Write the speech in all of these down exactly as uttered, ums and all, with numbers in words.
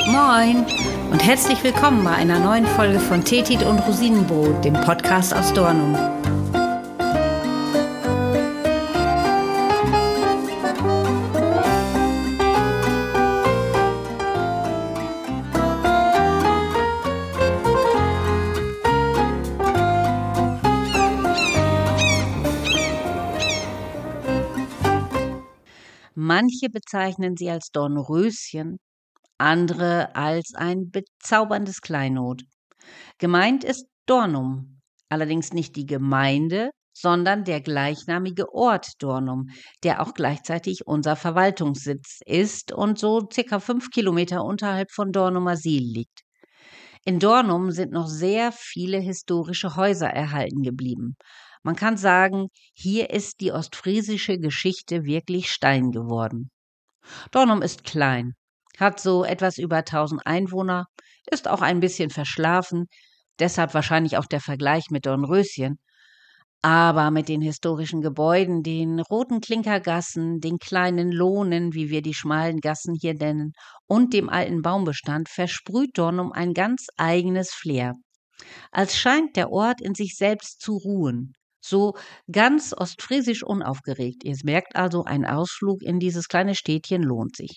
Moin und herzlich willkommen bei einer neuen Folge von Tetit und Rosinenbrot, dem Podcast aus Dornum. Manche bezeichnen sie als Dornröschen, andere als ein bezauberndes Kleinod. Gemeint ist Dornum, allerdings nicht die Gemeinde, sondern der gleichnamige Ort Dornum, der auch gleichzeitig unser Verwaltungssitz ist und so circa fünf Kilometer unterhalb von Dornumersiel liegt. In Dornum sind noch sehr viele historische Häuser erhalten geblieben. Man kann sagen, hier ist die ostfriesische Geschichte wirklich Stein geworden. Dornum ist klein, hat so etwas über tausend Einwohner, ist auch ein bisschen verschlafen, deshalb wahrscheinlich auch der Vergleich mit Dornröschen. Aber mit den historischen Gebäuden, den roten Klinkergassen, den kleinen Lohnen, wie wir die schmalen Gassen hier nennen, und dem alten Baumbestand versprüht Dornum ein ganz eigenes Flair. Als scheint der Ort in sich selbst zu ruhen. So ganz ostfriesisch unaufgeregt. Ihr merkt also, ein Ausflug in dieses kleine Städtchen lohnt sich.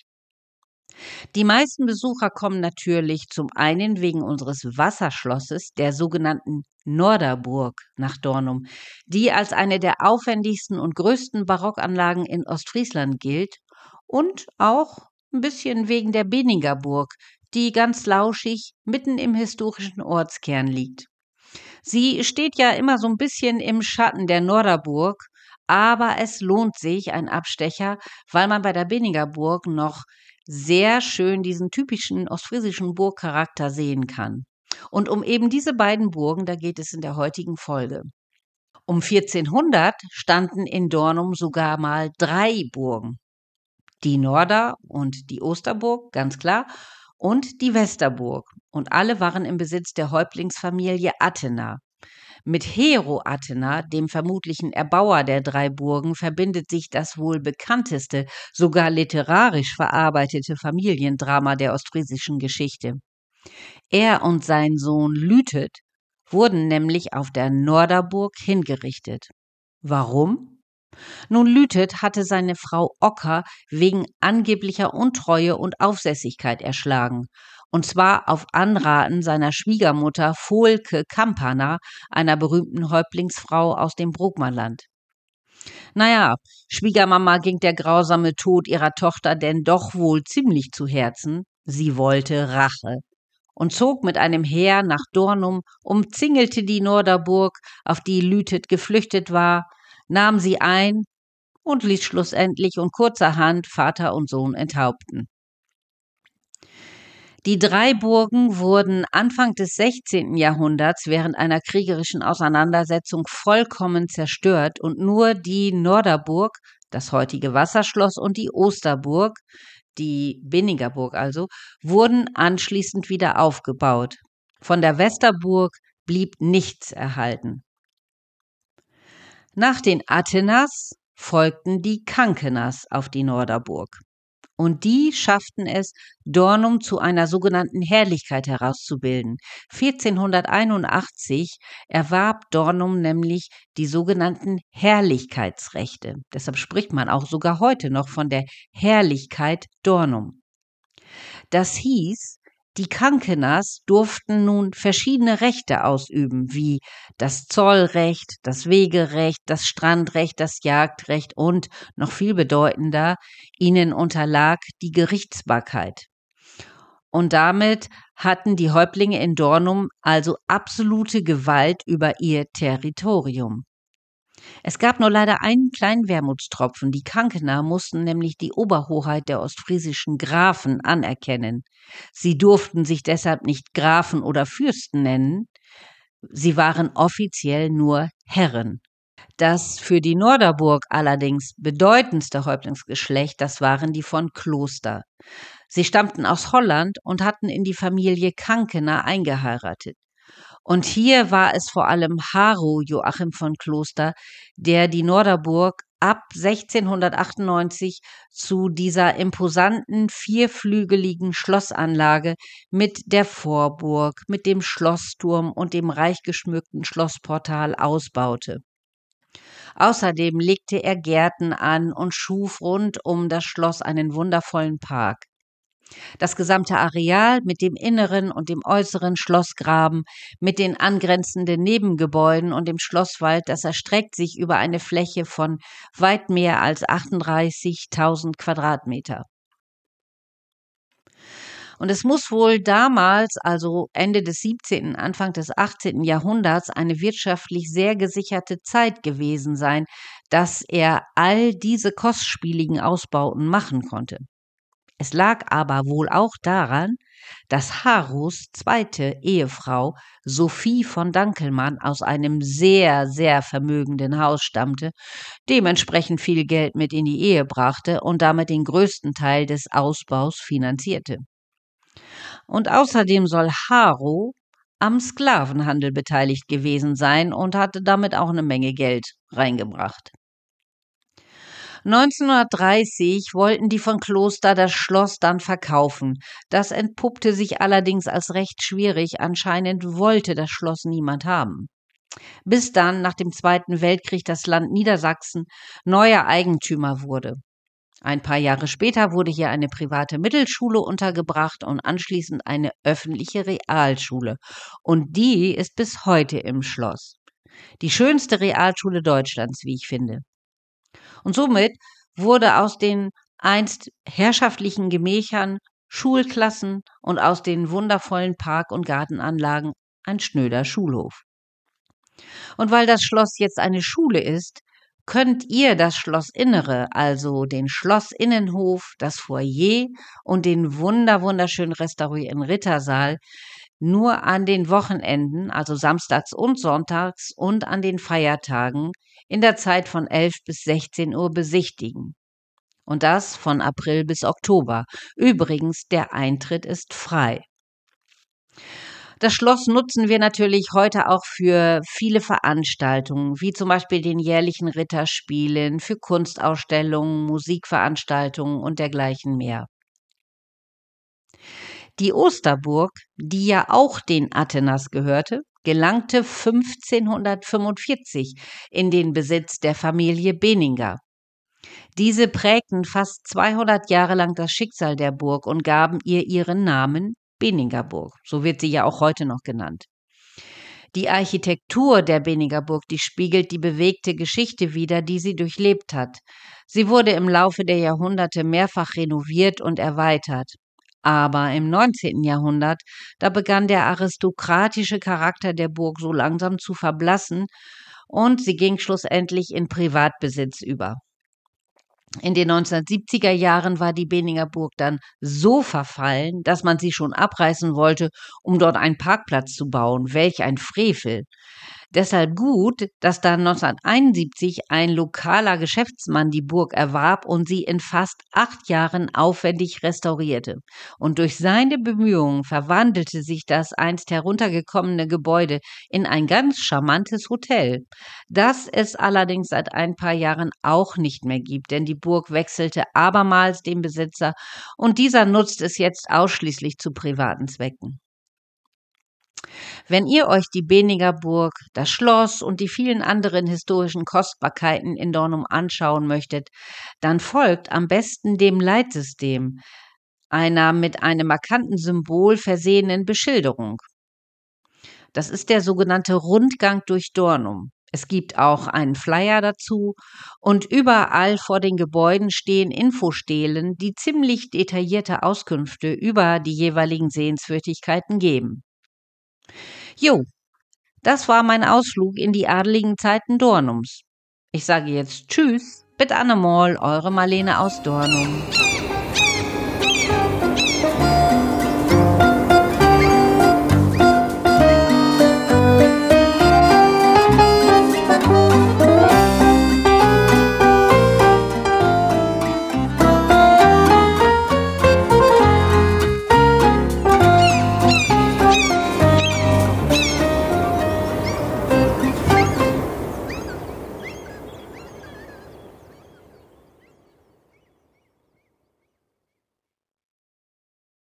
Die meisten Besucher kommen natürlich zum einen wegen unseres Wasserschlosses, der sogenannten Norderburg, nach Dornum, die als eine der aufwendigsten und größten Barockanlagen in Ostfriesland gilt, und auch ein bisschen wegen der Beningerburg, die ganz lauschig mitten im historischen Ortskern liegt. Sie steht ja immer so ein bisschen im Schatten der Norderburg, aber es lohnt sich ein Abstecher, weil man bei der Beningerburg noch sehr schön diesen typischen ostfriesischen Burgcharakter sehen kann. Und um eben diese beiden Burgen, da geht es in der heutigen Folge. Um vierzehnhundert standen in Dornum sogar mal drei Burgen. Die Norder- und die Osterburg, ganz klar, und die Westerburg. Und alle waren im Besitz der Häuptlingsfamilie Attena. Mit Hero Attena, dem vermutlichen Erbauer der drei Burgen, verbindet sich das wohl bekannteste, sogar literarisch verarbeitete Familiendrama der ostfriesischen Geschichte. Er und sein Sohn Lüthet wurden nämlich auf der Norderburg hingerichtet. Warum? Nun, Lüthet hatte seine Frau Ocker wegen angeblicher Untreue und Aufsässigkeit erschlagen, und zwar auf Anraten seiner Schwiegermutter Volke Campana, einer berühmten Häuptlingsfrau aus dem Brokmanland. Naja, Schwiegermama ging der grausame Tod ihrer Tochter denn doch wohl ziemlich zu Herzen. Sie wollte Rache und zog mit einem Heer nach Dornum, umzingelte die Norderburg, auf die Lüthet geflüchtet war, nahm sie ein und ließ schlussendlich und kurzerhand Vater und Sohn enthaupten. Die drei Burgen wurden Anfang des sechzehnten Jahrhunderts während einer kriegerischen Auseinandersetzung vollkommen zerstört und nur die Norderburg, das heutige Wasserschloss, und die Osterburg, die Beningerburg also, wurden anschließend wieder aufgebaut. Von der Westerburg blieb nichts erhalten. Nach den Attenas folgten die Kankenas auf die Norderburg. Und die schafften es, Dornum zu einer sogenannten Herrlichkeit herauszubilden. vierzehnhunderteinundachtzig erwarb Dornum nämlich die sogenannten Herrlichkeitsrechte. Deshalb spricht man auch sogar heute noch von der Herrlichkeit Dornum. Das hieß, die Kankenas durften nun verschiedene Rechte ausüben, wie das Zollrecht, das Wegerecht, das Strandrecht, das Jagdrecht und, noch viel bedeutender, ihnen unterlag die Gerichtsbarkeit. Und damit hatten die Häuptlinge in Dornum also absolute Gewalt über ihr Territorium. Es gab nur leider einen kleinen Wermutstropfen. Die Kankener mussten nämlich die Oberhoheit der ostfriesischen Grafen anerkennen. Sie durften sich deshalb nicht Grafen oder Fürsten nennen. Sie waren offiziell nur Herren. Das für die Norderburg allerdings bedeutendste Häuptlingsgeschlecht, das waren die von Kloster. Sie stammten aus Holland und hatten in die Familie Kankener eingeheiratet. Und hier war es vor allem Haro Joachim von Kloster, der die Norderburg ab sechzehnhundertachtundneunzig zu dieser imposanten vierflügeligen Schlossanlage mit der Vorburg, mit dem Schlossturm und dem reich geschmückten Schlossportal ausbaute. Außerdem legte er Gärten an und schuf rund um das Schloss einen wundervollen Park. Das gesamte Areal mit dem inneren und dem äußeren Schlossgraben, mit den angrenzenden Nebengebäuden und dem Schlosswald, das erstreckt sich über eine Fläche von weit mehr als achtunddreißigtausend Quadratmeter. Und es muss wohl damals, also Ende des siebzehnten, Anfang des achtzehnten Jahrhunderts, eine wirtschaftlich sehr gesicherte Zeit gewesen sein, dass er all diese kostspieligen Ausbauten machen konnte. Es lag aber wohl auch daran, dass Haros zweite Ehefrau Sophie von Dankelmann aus einem sehr, sehr vermögenden Haus stammte, dementsprechend viel Geld mit in die Ehe brachte und damit den größten Teil des Ausbaus finanzierte. Und außerdem soll Haro am Sklavenhandel beteiligt gewesen sein und hatte damit auch eine Menge Geld reingebracht. neunzehnhundertdreißig wollten die von Kloster das Schloss dann verkaufen. Das entpuppte sich allerdings als recht schwierig. Anscheinend wollte das Schloss niemand haben. Bis dann nach dem Zweiten Weltkrieg das Land Niedersachsen neuer Eigentümer wurde. Ein paar Jahre später wurde hier eine private Mittelschule untergebracht und anschließend eine öffentliche Realschule. Und die ist bis heute im Schloss. Die schönste Realschule Deutschlands, wie ich finde. Und somit wurde aus den einst herrschaftlichen Gemächern, Schulklassen und aus den wundervollen Park- und Gartenanlagen ein schnöder Schulhof. Und weil das Schloss jetzt eine Schule ist, könnt ihr das Schlossinnere, also den Schlossinnenhof, das Foyer und den wunder wunderschön restaurierten Rittersaal nur an den Wochenenden, also samstags und sonntags und an den Feiertagen in der Zeit von elf bis sechzehn Uhr besichtigen. Und das von April bis Oktober. Übrigens, der Eintritt ist frei. Das Schloss nutzen wir natürlich heute auch für viele Veranstaltungen, wie zum Beispiel den jährlichen Ritterspielen, für Kunstausstellungen, Musikveranstaltungen und dergleichen mehr. Die Osterburg, die ja auch den Atheners gehörte, gelangte fünfzehnhundertfünfundvierzig in den Besitz der Familie Beninger. Diese prägten fast zweihundert Jahre lang das Schicksal der Burg und gaben ihr ihren Namen Beningerburg. So wird sie ja auch heute noch genannt. Die Architektur der Beningerburg, die spiegelt die bewegte Geschichte wider, die sie durchlebt hat. Sie wurde im Laufe der Jahrhunderte mehrfach renoviert und erweitert. Aber im neunzehnten Jahrhundert, da begann der aristokratische Charakter der Burg so langsam zu verblassen und sie ging schlussendlich in Privatbesitz über. In den neunzehnhundertsiebziger Jahren war die Beninger Burg dann so verfallen, dass man sie schon abreißen wollte, um dort einen Parkplatz zu bauen. Welch ein Frevel! Deshalb gut, dass dann neunzehnhunderteinundsiebzig ein lokaler Geschäftsmann die Burg erwarb und sie in fast acht Jahren aufwendig restaurierte. Und durch seine Bemühungen verwandelte sich das einst heruntergekommene Gebäude in ein ganz charmantes Hotel, das es allerdings seit ein paar Jahren auch nicht mehr gibt, denn die Burg wechselte abermals den Besitzer und dieser nutzt es jetzt ausschließlich zu privaten Zwecken. Wenn ihr euch die Beninger Burg, das Schloss und die vielen anderen historischen Kostbarkeiten in Dornum anschauen möchtet, dann folgt am besten dem Leitsystem, einer mit einem markanten Symbol versehenen Beschilderung. Das ist der sogenannte Rundgang durch Dornum. Es gibt auch einen Flyer dazu und überall vor den Gebäuden stehen Infostelen, die ziemlich detaillierte Auskünfte über die jeweiligen Sehenswürdigkeiten geben. Jo, das war mein Ausflug in die adeligen Zeiten Dornums. Ich sage jetzt Tschüss, bis annemol, eure Marlene aus Dornum.